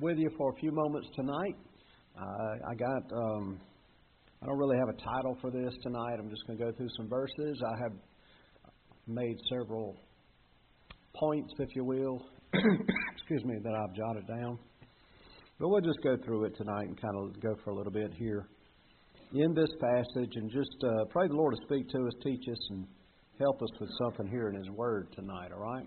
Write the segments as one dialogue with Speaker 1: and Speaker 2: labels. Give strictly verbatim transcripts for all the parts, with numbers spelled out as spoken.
Speaker 1: with you for a few moments tonight. Uh, I got, um, I don't really have a title for this tonight. I'm just going to go through some verses. I have made several points, if you will, excuse me, that I've jotted down. But we'll just go through it tonight and kind of go for a little bit here in this passage and just uh, pray the Lord to speak to us, teach us, and help us with something here in His Word tonight, all right?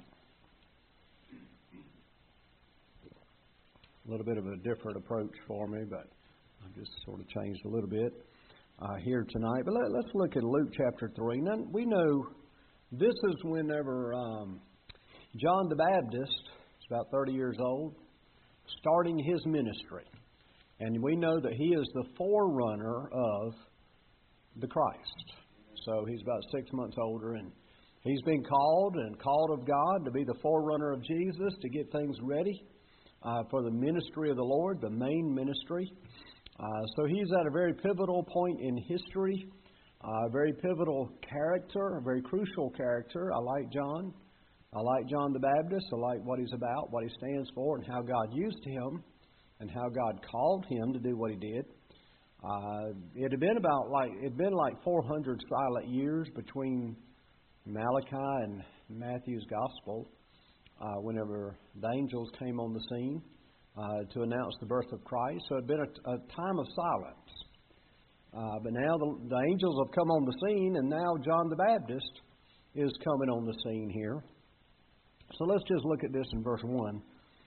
Speaker 1: A little bit of a different approach for me, but I've just sort of changed a little bit uh, here tonight. But let, let's look at Luke chapter three. Now, we know this is whenever um, John the Baptist is about thirty years old, starting his ministry. And we know that he is the forerunner of the Christ. So he's about six months older, and he's been called and called of God to be the forerunner of Jesus, to get things ready uh, for the ministry of the Lord, the main ministry. Uh, so he's at a very pivotal point in history, a uh, very pivotal character, a very crucial character. I like John. I like John the Baptist. I like what he's about, what he stands for, and how God used him, and how God called him to do what he did. Uh, it had been about like it had been like four hundred silent years between Malachi and Matthew's gospel, uh, whenever the angels came on the scene uh, to announce the birth of Christ. So it had been a, a time of silence. Uh, but now the, the angels have come on the scene, and now John the Baptist is coming on the scene here. So let's just look at this in verse one.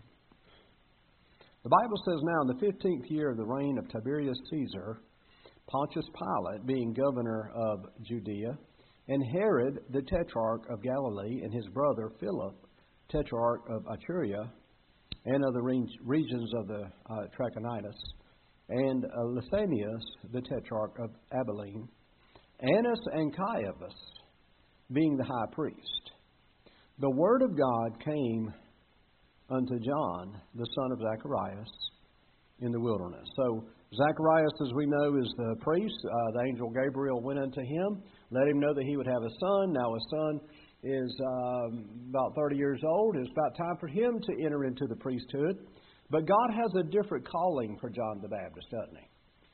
Speaker 1: The Bible says, now in the fifteenth year of the reign of Tiberius Caesar, Pontius Pilate being governor of Judea, and Herod the tetrarch of Galilee, and his brother Philip, tetrarch of Iturea, and of the regions of the uh, Trachonitis, and uh, Lysanias the tetrarch of Abilene, Annas and Caiaphas being the high priest. The word of God came unto John, the son of Zacharias, in the wilderness. So Zacharias, as we know, is the priest. Uh, the angel Gabriel went unto him, let him know that he would have a son. Now his son is um, about thirty years old. It's about time for him to enter into the priesthood. But God has a different calling for John the Baptist, doesn't He?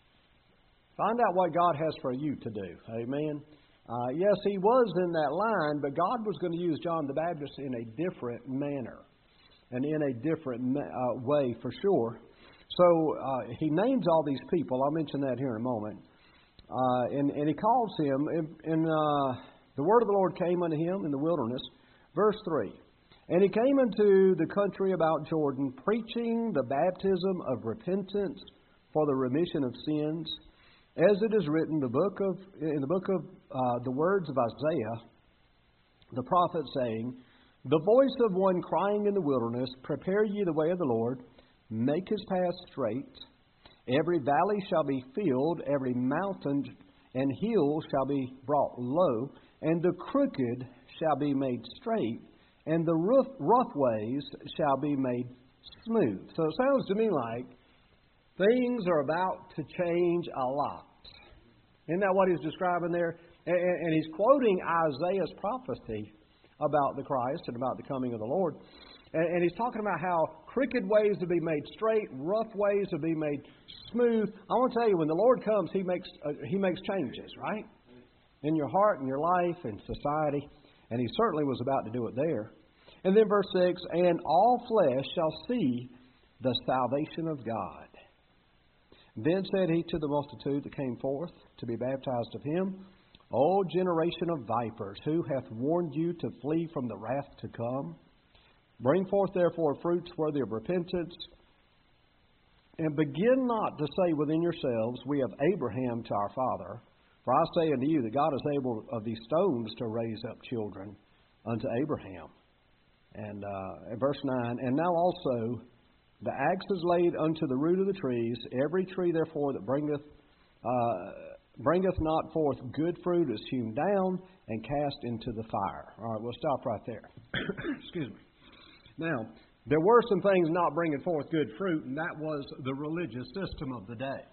Speaker 1: Find out what God has for you to do. Amen. Uh, yes, he was in that line, but God was going to use John the Baptist in a different manner and in a different uh, way for sure. So uh, he names all these people. I'll mention that here in a moment. Uh, and, and he calls him, and, and uh, the word of the Lord came unto him in the wilderness. Verse three. And he came into the country about Jordan, preaching the baptism of repentance for the remission of sins, as it is written the book of in the book of uh, the words of Isaiah, the prophet, saying, the voice of one crying in the wilderness, prepare ye the way of the Lord, make his path straight. Every valley shall be filled, every mountain and hill shall be brought low, and the crooked shall be made straight, and the rough, rough ways shall be made smooth. So it sounds to me like things are about to change a lot. Isn't that what he's describing there? And, and he's quoting Isaiah's prophecy about the Christ and about the coming of the Lord. And, and he's talking about how crooked ways will be made straight, rough ways will be made smooth. I want to tell you, when the Lord comes, He makes uh, He makes changes, right? In your heart, in your life, in society. And He certainly was about to do it there. And then verse six, and all flesh shall see the salvation of God. Then said He to the multitude that came forth to be baptized of Him, O generation of vipers, who hath warned you to flee from the wrath to come? Bring forth therefore fruits worthy of repentance, and begin not to say within yourselves, we have Abraham to our father. For I say unto you that God is able of these stones to raise up children unto Abraham. And uh, verse nine, and now also the axe is laid unto the root of the trees. Every tree therefore that bringeth uh, bringeth not forth good fruit is hewn down and cast into the fire. All right, we'll stop right there. Excuse me. Now, there were some things not bringing forth good fruit, and that was the religious system of the day.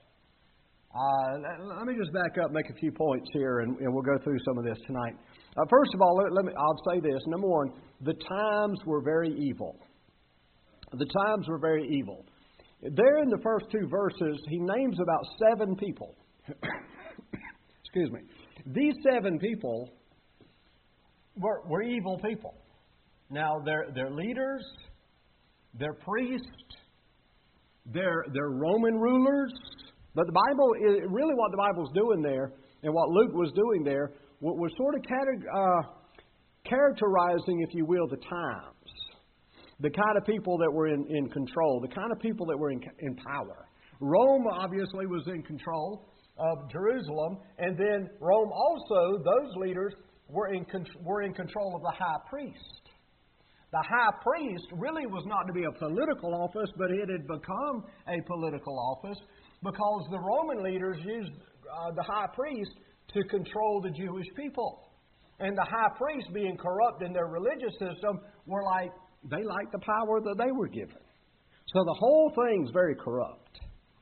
Speaker 1: Uh, let me just back up, make a few points here, and, and we'll go through some of this tonight. Uh, first of all, let, let me, I'll say this. Number one, the times were very evil. The times were very evil. there in the first two verses, he names about seven people. Excuse me. These seven people were, were evil people. Now, they're, they're leaders, they're priests, they're, they're Roman rulers. But the Bible, is, really what the Bible's doing there, and what Luke was doing there, was sort of uh, characterizing, if you will, the times. The kind of people that were in, in control, the kind of people that were in, in power. Rome obviously was in control of Jerusalem, and then Rome also, those leaders were in, were in control of the high priest. The high priest really was not to be a political office, but it had become a political office because the Roman leaders used uh, the high priest to control the Jewish people. And the high priests, being corrupt in their religious system, were like, they liked the power that they were given. So the whole thing's very corrupt.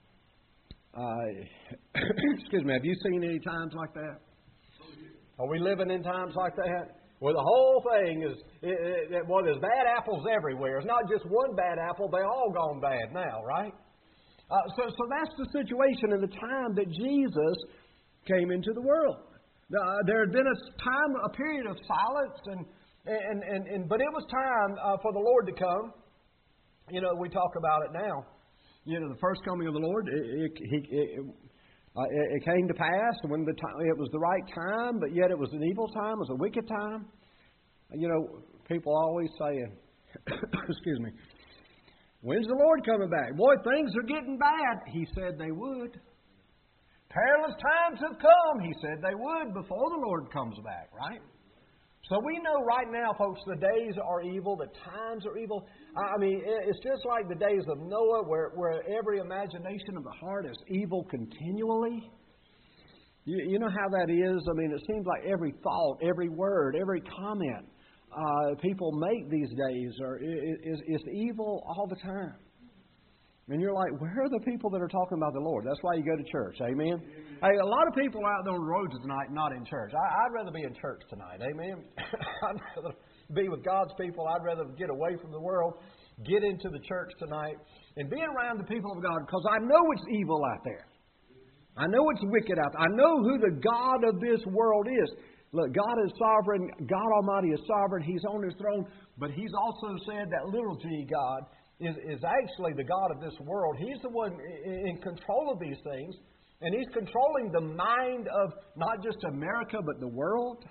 Speaker 1: Uh, excuse me, have you seen any times like that? Are we living in times like that? Well, the whole thing is, it, it, well, there's bad apples everywhere. It's not just one bad apple, they all gone bad now, right? Uh, so, so that's the situation in the time that Jesus came into the world. Uh, there had been a time, a period of silence, and and and, and but it was time uh, for the Lord to come. You know, we talk about it now. You know, the first coming of the Lord, it it, it, it, uh, it came to pass when the time, it was the right time, but yet it was an evil time, it was a wicked time. You know, people always saying, excuse me, when's the Lord coming back? Boy, things are getting bad. He said they would. Perilous times have come, he said they would, before the Lord comes back, right? So we know right now, folks, the days are evil, the times are evil. I mean, it's just like the days of Noah, where, where every imagination of the heart is evil continually. You, you know how that is? I mean, it seems like every thought, every word, every comment uh, people make these days are is, is evil all the time. And you're like, where are the people that are talking about the Lord? That's why you go to church. Amen? Hey, a lot of people out on the roads tonight not in church. I, I'd rather be in church tonight. Amen? I'd rather be with God's people. I'd rather get away from the world, get into the church tonight, and be around the people of God, because I know it's evil out there. I know it's wicked out there. I know who the God of this world is. Look, God is sovereign. God Almighty is sovereign. He's on His throne. But He's also said that little g God Is, is actually the God of this world. He's the one in control of these things. And He's controlling the mind of not just America, but the world.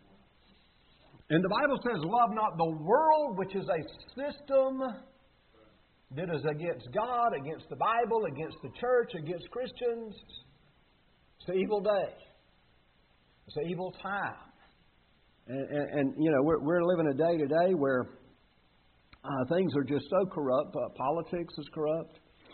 Speaker 1: And the Bible says, love not the world, which is a system that is against God, against the Bible, against the church, against Christians. It's an evil day. It's an evil time. And, and, and you know, we're, we're living a day today where Uh, things are just so corrupt. Uh, politics is corrupt.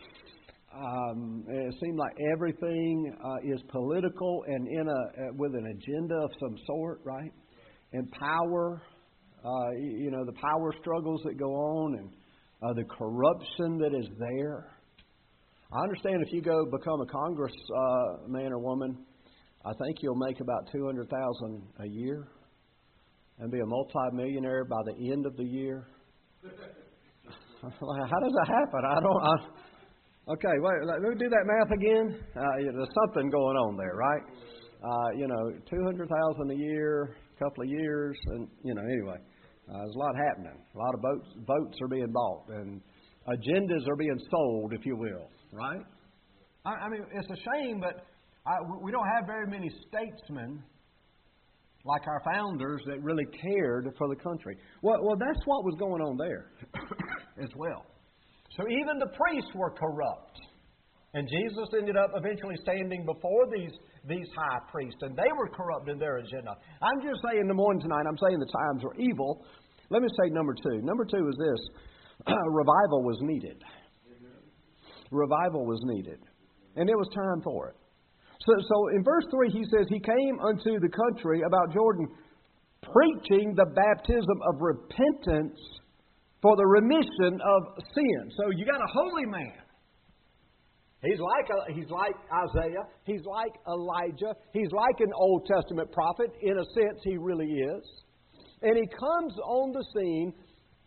Speaker 1: Um, it seems like everything uh, is political and in a uh, with an agenda of some sort, right? And power, uh, you know, the power struggles that go on and uh, the corruption that is there. I understand if you go become a Congress uh, man or woman, I think you'll make about two hundred thousand a year and be a multi-millionaire by the end of the year. How does that happen? I don't. I, okay, wait. Let me do that math again. Uh, you know, there's something going on there, right? Uh, you know, two hundred thousand a year, a couple of years, and you know, anyway, uh, there's a lot happening. A lot of votes, votes are being bought, and agendas are being sold, if you will, right? I, I mean, it's a shame, but I, we don't have very many statesmen like our founders that really cared for the country. Well, well, that's what was going on there as well. So even the priests were corrupt. And Jesus ended up eventually standing before these, these high priests, and they were corrupt in their agenda. I'm just saying in the morning tonight, I'm saying the times were evil. Let me say number two. Number two is this. Revival was needed. Revival was needed. And it was time for it. So, so in verse three, he says, He came unto the country about Jordan, preaching the baptism of repentance for the remission of sin. So you got a holy man. He's like a, he's like Isaiah. He's like Elijah. He's like an Old Testament prophet. In a sense, he really is. And he comes on the scene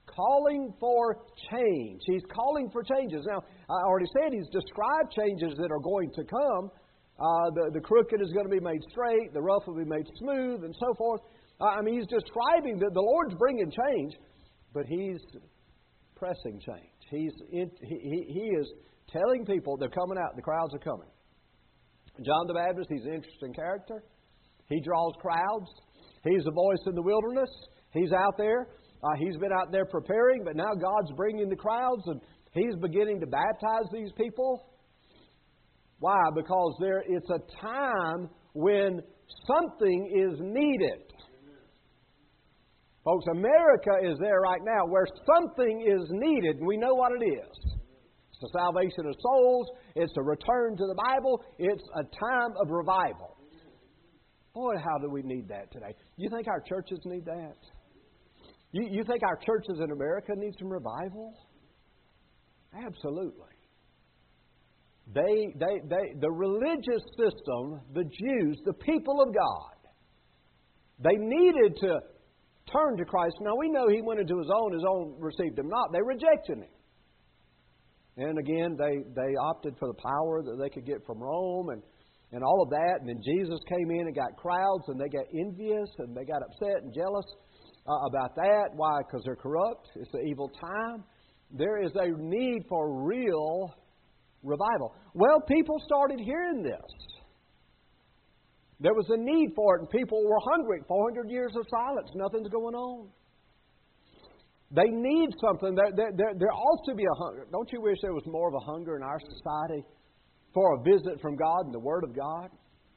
Speaker 1: calling for change. He's calling for changes. Now, I already said He's described changes that are going to come. Uh, the, the crooked is going to be made straight, the rough will be made smooth, and so forth. Uh, I mean, He's describing that the Lord's bringing change, but He's pressing change. He's in, he, he is telling people they're coming out, the crowds are coming. John the Baptist, he's an interesting character. He draws crowds. He's a voice in the wilderness. He's out there. Uh, he's been out there preparing, but now God's bringing the crowds, and He's beginning to baptize these people. Why? Because there it's a time when something is needed. Folks, America is there right now where something is needed, and we know what it is. It's the salvation of souls. It's a return to the Bible. It's a time of revival. Boy, how do we need that today? You think our churches need that? You, you think our churches in America need some revival? Absolutely. They, they, they, the religious system, the Jews, the people of God, they needed to turn to Christ. Now, we know He went into His own. His own received Him not. They rejected Him. And again, they, they opted for the power that they could get from Rome and, and all of that. And then Jesus came in and got crowds, and they got envious, and they got upset and jealous uh, about that. Why? Because they're corrupt. It's an evil time. There is a need for real revival. Well, people started hearing this. There was a need for it, and people were hungry. four hundred years of silence. Nothing's going on. They need something. There, there, there, there ought to be a hunger. Don't you wish there was more of a hunger in our society for a visit from God and the Word of God?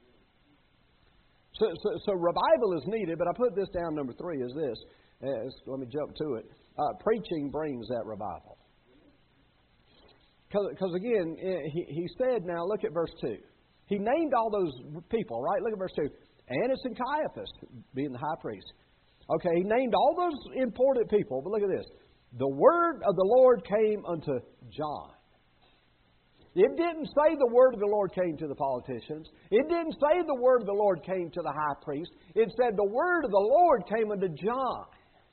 Speaker 1: So, so, so revival is needed, but I put this down, number three, is this. Uh, let me jump to it. Uh, preaching brings that revival. Because again, he, he said, now look at verse two. He named all those people, right? Look at verse two. Annas and Caiaphas, being the high priest. Okay, he named all those important people, but look at this. The word of the Lord came unto John. It didn't say the word of the Lord came to the politicians. It didn't say the word of the Lord came to the high priest. It said the word of the Lord came unto John.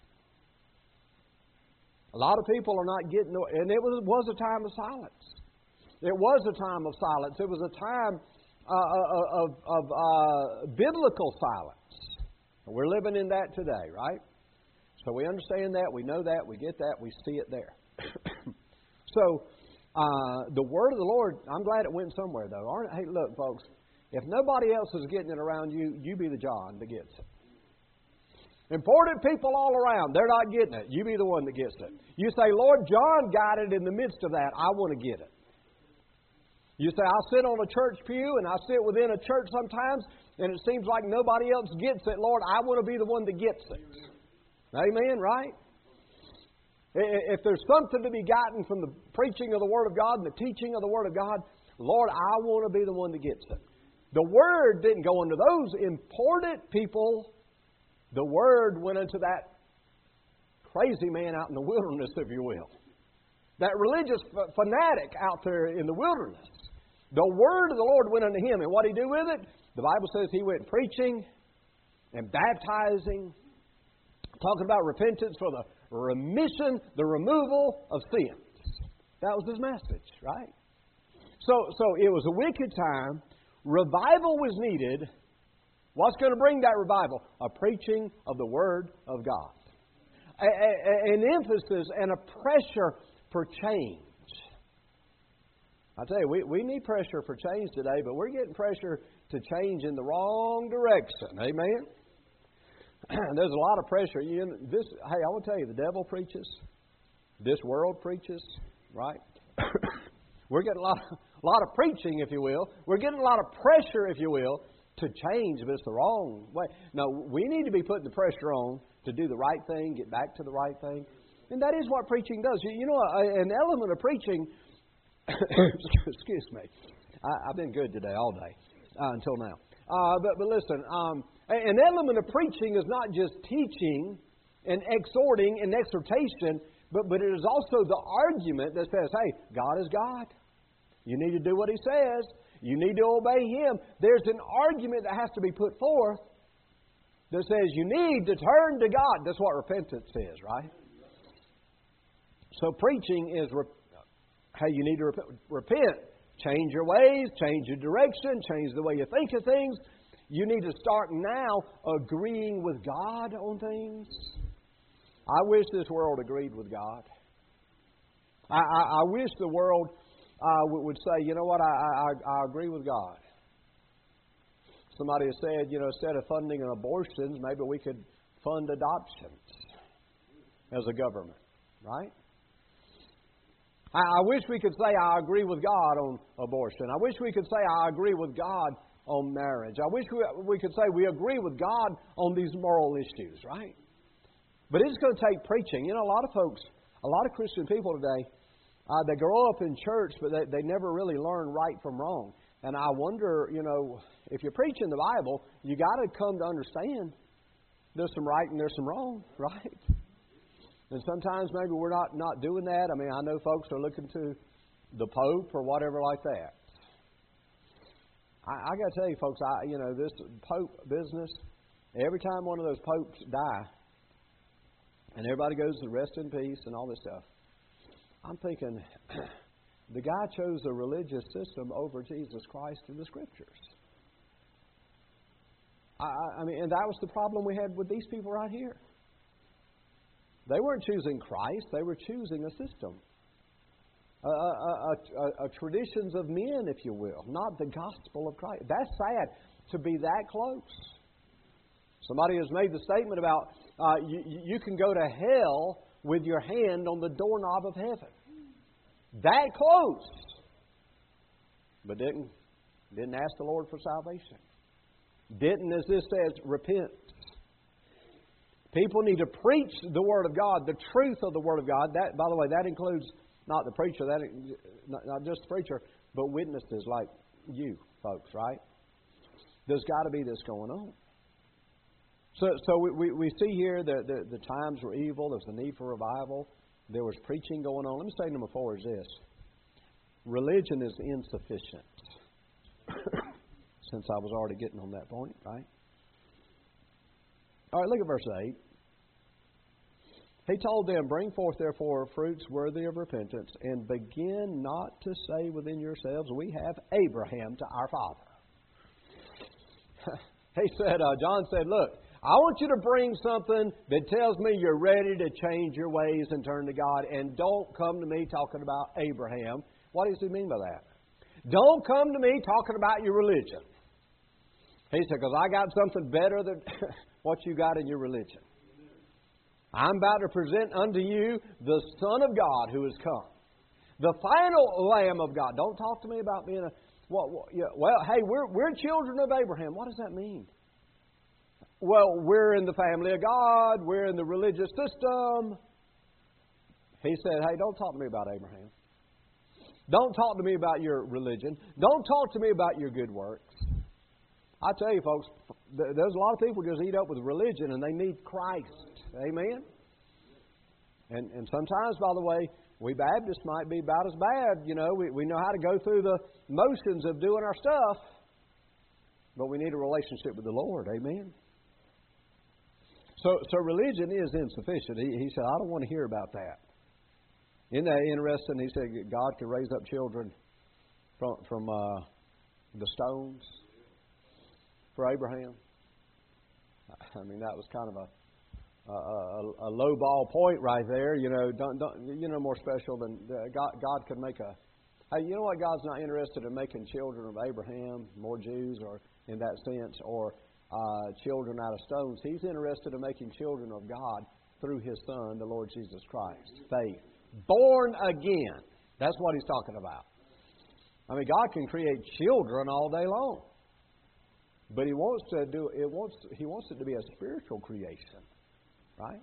Speaker 1: A lot of people are not getting, and it was, was a time of silence. It was a time of silence. It was a time uh, of, of uh, biblical silence. We're living in that today, right? So we understand that, we know that, we get that, we see it there. So uh, the word of the Lord, I'm glad it went somewhere though. Aren't it? Hey, look, folks, if nobody else is getting it around you, you be the John that gets it. Important people all around, they're not getting it. You be the one that gets it. You say, Lord, John got it in the midst of that. I want to get it. You say, I sit on a church pew and I sit within a church sometimes and it seems like nobody else gets it. Lord, I want to be the one that gets it. Amen, right? If there's something to be gotten from the preaching of the Word of God and the teaching of the Word of God, Lord, I want to be the one that gets it. The Word didn't go into those important people. The Word went into that crazy man out in the wilderness, if you will. That religious fanatic out there in the wilderness. The Word of the Lord went unto him. And what did he do with it? The Bible says he went preaching and baptizing, talking about repentance for the remission, the removal of sins. That was his message, right? So, so it was a wicked time. Revival was needed. What's going to bring that revival? A preaching of the Word of God. A, a, an emphasis and a pressure for change. I tell you, we, we need pressure for change today, but we're getting pressure to change in the wrong direction. Amen? There's a lot of pressure. You know, this, hey, I want to tell you, the devil preaches. This world preaches, right? We're getting a lot, of, a lot of preaching, if you will. We're getting a lot of pressure, if you will, to change, but it's the wrong way. No, we need to be putting the pressure on to do the right thing, get back to the right thing. And that is what preaching does. You, you know, a, an element of preaching, excuse me, I, I've been good today all day uh, until now. Uh, but, but listen, um, an element of preaching is not just teaching and exhorting and exhortation, but, but it is also the argument that says, hey, God is God. You need to do what He says. You need to obey Him. There's an argument that has to be put forth that says you need to turn to God. That's what repentance is, right? So preaching is, rep- hey, you need to rep- repent. Change your ways, change your direction, change the way you think of things. You need to start now agreeing with God on things. I wish this world agreed with God. I, I, I wish the world uh, would say, you know what, I, I, I agree with God. Somebody has said, you know, instead of funding abortions, maybe we could fund adoptions as a government, right? I, I wish we could say, I agree with God on abortion. I wish we could say, I agree with God on marriage. I wish we, we could say we agree with God on these moral issues, right? But it's going to take preaching. You know, a lot of folks, a lot of Christian people today, uh, they grow up in church, but they, they never really learn right from wrong. And I wonder, you know, if you're preaching the Bible, you got to come to understand there's some right and there's some wrong, right? And sometimes maybe we're not, not doing that. I mean, I know folks are looking to the Pope or whatever like that. I, I got to tell you, folks, I you know, this Pope business, every time one of those popes die, and everybody goes to rest in peace and all this stuff, I'm thinking, the guy chose a religious system over Jesus Christ and the Scriptures. I, I mean, and that was the problem we had with these people right here. They weren't choosing Christ, they were choosing a system. A, a, a, a traditions of men, if you will, not the gospel of Christ. That's sad to be that close. Somebody has made the statement about uh, you, you can go to hell with your hand on the doorknob of heaven. That close. But didn't, didn't ask the Lord for salvation. Didn't, as this says, repent. People need to preach the Word of God, the truth of the Word of God. That, by the way, that includes not the preacher, that not, not just the preacher, but witnesses like you folks, right? There's got to be this going on. So, so we, we, we see here that the, the times were evil. There's a need for revival. There was preaching going on. Let me say number four is this. Religion is insufficient. Since I was already getting on that point, right? All right, look at verse eight. He told them, bring forth therefore fruits worthy of repentance, and begin not to say within yourselves, we have Abraham to our father. He said, uh, John said, look, I want you to bring something that tells me you're ready to change your ways and turn to God, and don't come to me talking about Abraham. What does he mean by that? Don't come to me talking about your religion. He said, because I got something better than what you got in your religion. I'm about to present unto you the Son of God who has come. The final Lamb of God. Don't talk to me about being a... What, what, yeah, well, hey, we're, we're children of Abraham. What does that mean? Well, we're in the family of God. We're in the religious system. He said, hey, don't talk to me about Abraham. Don't talk to me about your religion. Don't talk to me about your good works. I tell you, folks, there's a lot of people just eat up with religion and they need Christ. Amen? And and sometimes, by the way, we Baptists might be about as bad. You know, we, we know how to go through the motions of doing our stuff, but we need a relationship with the Lord. Amen? So, so religion is insufficient. He, he said, I don't want to hear about that. Isn't that interesting? He said God could raise up children from, from uh, the stones for Abraham. I mean, that was kind of a a, a, a low ball point right there. You know, don't, don't you know more special than uh, God? God could make a. Hey, you know what? God's not interested in making children of Abraham, more Jews, or in that sense, or uh, children out of stones. He's interested in making children of God through His Son, the Lord Jesus Christ. Faith, born again. That's what He's talking about. I mean, God can create children all day long. But He wants to do it. Wants He wants it to be a spiritual creation, right?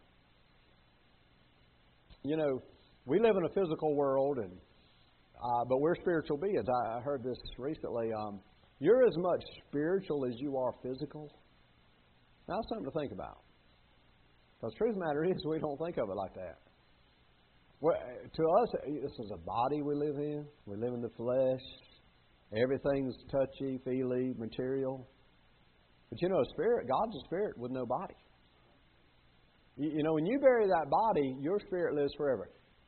Speaker 1: You know, we live in a physical world, and uh, but we're spiritual beings. I, I heard this recently. Um, you're as much spiritual as you are physical. Now, that's something to think about. Because the truth of the matter is, we don't think of it like that. Well, to us, this is a body we live in. We live in the flesh. Everything's touchy, feely, material. But you know, a spirit, God's a spirit with no body. You, you know, when you bury that body, your spirit lives forever.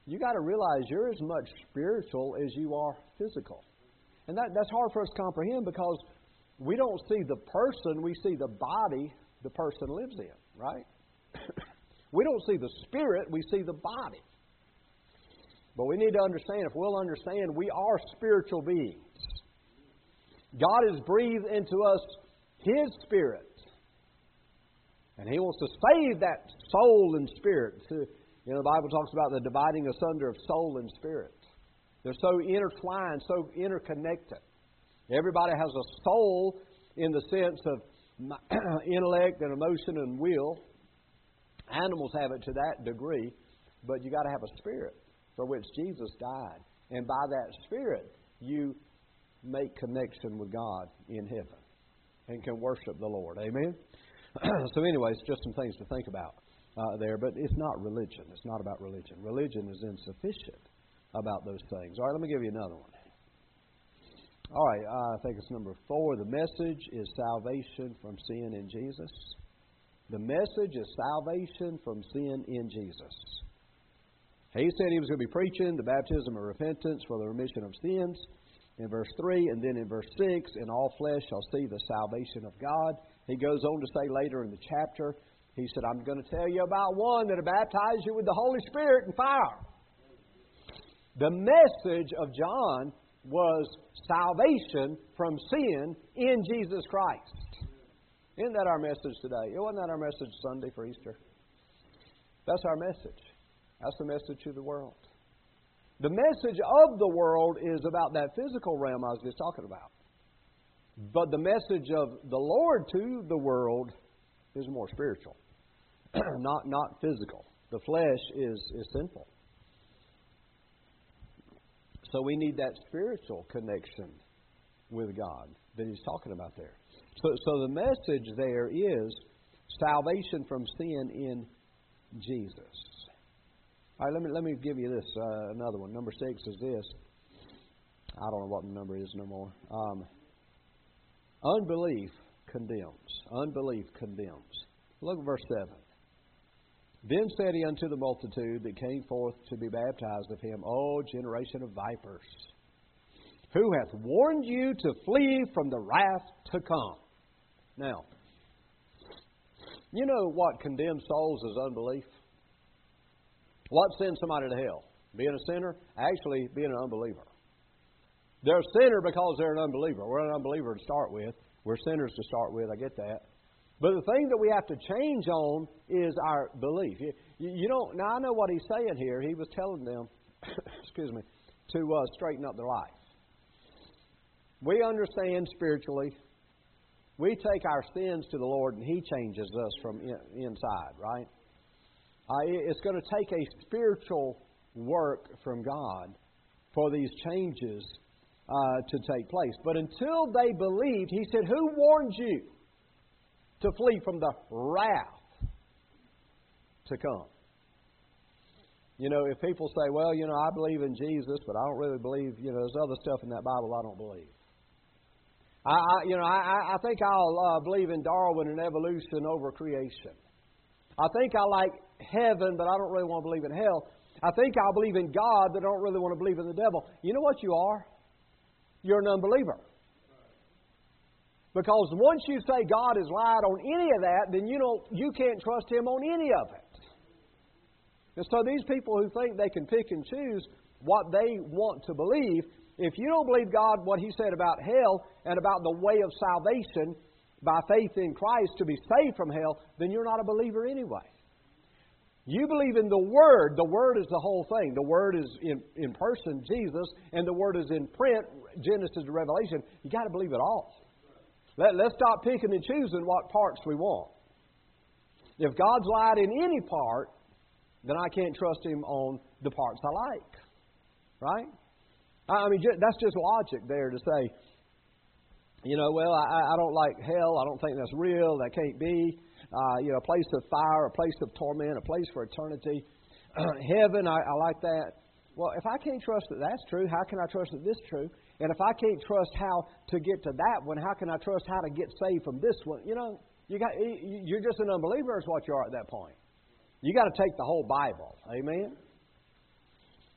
Speaker 1: you got to realize you're as much spiritual as you are physical. And that, that's hard for us to comprehend because we don't see the person, we see the body the person lives in, right? We don't see the spirit, we see the body. But we need to understand, if we'll understand, we are spiritual beings. God has breathed into us His Spirit. And He wants to save that soul and spirit. You know, the Bible talks about the dividing asunder of soul and spirit. They're so intertwined, so interconnected. Everybody has a soul in the sense of intellect and emotion and will. Animals have it to that degree, but you got to have a spirit for which Jesus died. And by that spirit, you make connection with God in heaven and can worship the Lord. Amen? So anyways, just some things to think about uh, there. But it's not religion. It's not about religion. Religion is insufficient about those things. All right, let me give you another one. All right, uh, I think it's number four. The message is salvation from sin in Jesus. The message is salvation from sin in Jesus. He said He was going to be preaching the baptism of repentance for the remission of sins in verse three, and then in verse six, and all flesh shall see the salvation of God. He goes on to say later in the chapter, He said, I'm going to tell you about one that will baptize you with the Holy Spirit and fire. The message of John was salvation from sin in Jesus Christ. Isn't that our message today? Wasn't that our message Sunday for Easter? That's our message. That's the message to the world. The message of the world is about that physical realm I was just talking about. But the message of the Lord to the world is more spiritual, not not physical. The flesh is, is sinful. So we need that spiritual connection with God that He's talking about there. So, so the message there is salvation from sin in Jesus. All right, let me let me give you this uh, another one. Number six is this. I don't know what the number is no more. Um, unbelief condemns. Unbelief condemns. Look at verse seven. Then said He unto the multitude that came forth to be baptized of Him, O generation of vipers, who hath warned you to flee from the wrath to come? Now, you know what condemns souls is unbelief. What sends somebody to hell? Being a sinner? Actually, being an unbeliever. They're a sinner because they're an unbeliever. We're an unbeliever to start with. We're sinners to start with. I get that. But the thing that we have to change on is our belief. You, you don't. Now, I know what He's saying here. He was telling them, excuse me, to uh, straighten up their life. We understand spiritually. We take our sins to the Lord and He changes us from in, inside, right? Uh, it's going to take a spiritual work from God for these changes uh, to take place. But until they believed, He said, who warned you to flee from the wrath to come? You know, if people say, well, you know, I believe in Jesus, but I don't really believe, you know, there's other stuff in that Bible I don't believe. I, I you know, I, I think I'll uh, believe in Darwin and evolution over creation. I think I like heaven, but I don't really want to believe in hell. I think I'll believe in God, but I don't really want to believe in the devil. You know what you are? You're an unbeliever. Because once you say God has lied on any of that, then you don't, you can't trust Him on any of it. And so these people who think they can pick and choose what they want to believe, if you don't believe God, what He said about hell and about the way of salvation by faith in Christ to be saved from hell, then you're not a believer anyway. You believe in the Word. The Word is the whole thing. The Word is in, in person, Jesus, and the Word is in print, Genesis to Revelation. You got to believe it all. Let, let's stop picking and choosing what parts we want. If God's lied in any part, then I can't trust Him on the parts I like. Right? I mean, that's just logic there to say, you know, well, I, I don't like hell. I don't think that's real. That can't be. Uh, you know, a place of fire, a place of torment, a place for eternity. Heaven, I, I like that. Well, if I can't trust that that's true, how can I trust that this is true? And if I can't trust how to get to that one, how can I trust how to get saved from this one? You know, you got you're just an unbeliever is what you are at that point. You got to take the whole Bible. Amen?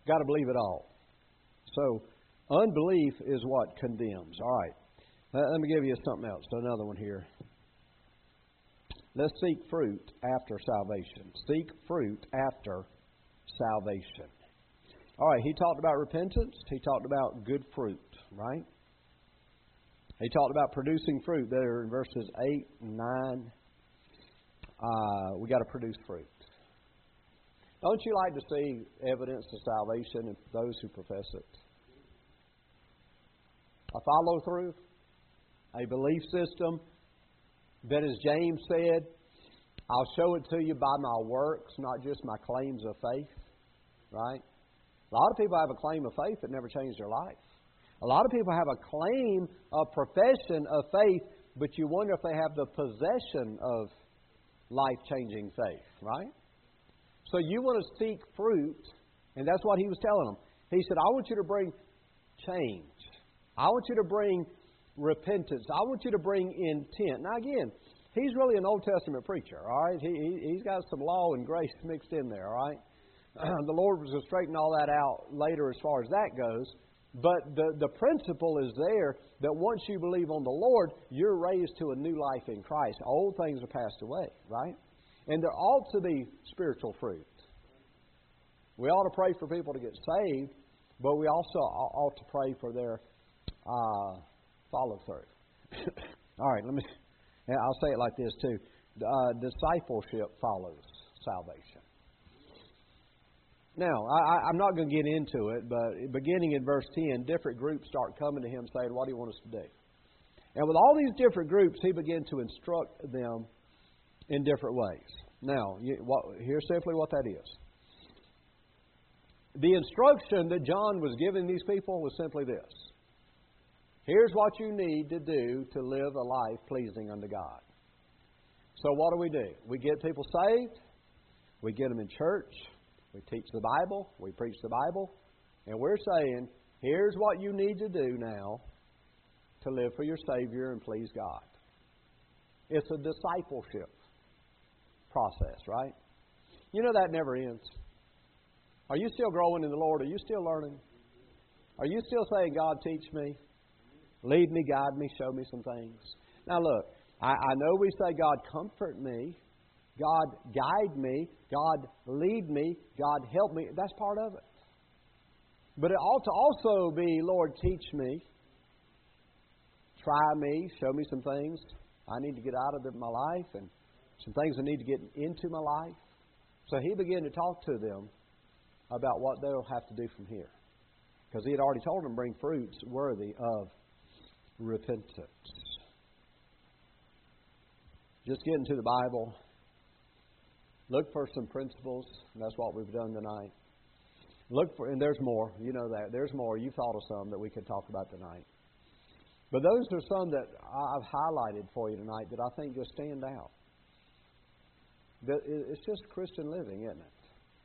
Speaker 1: Got to believe it all. So, unbelief is what condemns. All right. Let, let me give you something else. Another one here. Let's seek fruit after salvation. Seek fruit after salvation. All right, he talked about repentance. He talked about good fruit, right? He talked about producing fruit there in verses eight and nine. Uh, we got to produce fruit. Don't you like to see evidence of salvation in those who profess it? A follow through, a belief system that, as James said, I'll show it to you by my works, not just my claims of faith. Right? A lot of people have a claim of faith that never changed their life. A lot of people have a claim of profession of faith, but you wonder if they have the possession of life-changing faith, right? So you want to seek fruit, and that's what he was telling them. He said, I want you to bring change. I want you to bring repentance. I want you to bring intent. Now again, he's really an Old Testament preacher, all right? He, he, he's got some law and grace mixed in there, all right? The Lord was going to straighten all that out later as far as that goes. But the, the principle is there that once you believe on the Lord, you're raised to a new life in Christ. Old things are passed away, right? And there ought to be spiritual fruit. We ought to pray for people to get saved, but we also ought to pray for their uh, follow-through. All right, let me. I'll say it like this too. Uh, discipleship follows salvation. Now, I, I'm not going to get into it, but beginning in verse ten, different groups start coming to him saying, what do you want us to do? And with all these different groups, he began to instruct them in different ways. Now, you, what, here's simply what that is. The instruction that John was giving these people was simply this. Here's what you need to do to live a life pleasing unto God. So what do we do? We get people saved. We get them in church. We teach the Bible, we preach the Bible, and we're saying, here's what you need to do now to live for your Savior and please God. It's a discipleship process, right? You know that never ends. Are you still growing in the Lord? Are you still learning? Are you still saying, God, teach me, lead me, guide me, show me some things? Now look, I, I know we say, God, comfort me. God, guide me. God, lead me. God, help me. That's part of it. But it ought to also be, Lord, teach me. Try me. Show me some things I need to get out of my life and some things I need to get into my life. So he began to talk to them about what they'll have to do from here. Because he had already told them to bring fruits worthy of repentance. Just get into the Bible. Look for some principles. That's what we've done tonight. Look for, and there's more. You know that. There's more. You've thought of some that we could talk about tonight. But those are some that I've highlighted for you tonight that I think just stand out. It's just Christian living, isn't it?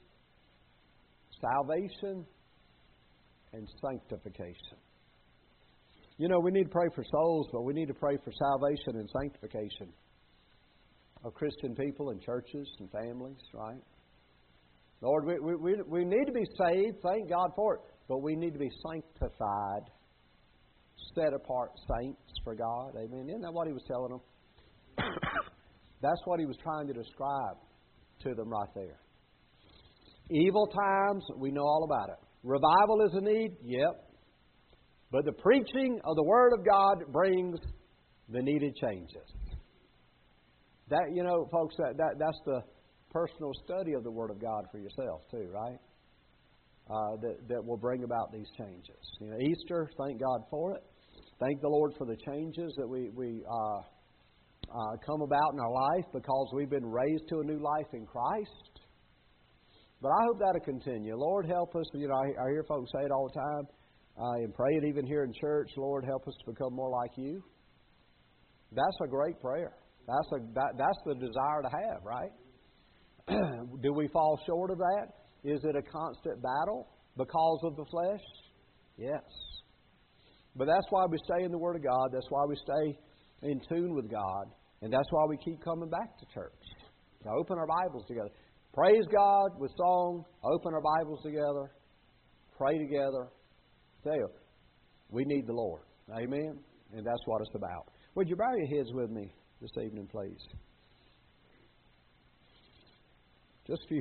Speaker 1: Salvation and sanctification. You know, we need to pray for souls, but we need to pray for salvation and sanctification of Christian people and churches and families, right? Lord, we, we, we need to be saved, thank God for it, but we need to be sanctified, set apart saints for God. Amen. Isn't that what he was telling them? That's what he was trying to describe to them right there. Evil times, we know all about it. Revival is a need? Yep. But the preaching of the Word of God brings the needed changes. That, you know, folks, that, that that's the personal study of the Word of God for yourself too, right? Uh, that, that will bring about these changes. You know, Easter, thank God for it. Thank the Lord for the changes that we, we uh, uh, come about in our life because we've been raised to a new life in Christ. But I hope that'll continue. Lord, help us. You know, I, I hear folks say it all the time uh, and pray it even here in church. Lord, help us to become more like you. That's a great prayer. That's a that, that's the desire to have, right? Do we fall short of that? Is it a constant battle because of the flesh? Yes. But that's why we stay in the Word of God. That's why we stay in tune with God. And that's why we keep coming back to church. To open our Bibles together. Praise God with song. Open our Bibles together. pray together. Tell you, we need the Lord. Amen? And that's what it's about. Would you bow your heads with me this evening, please? Just a few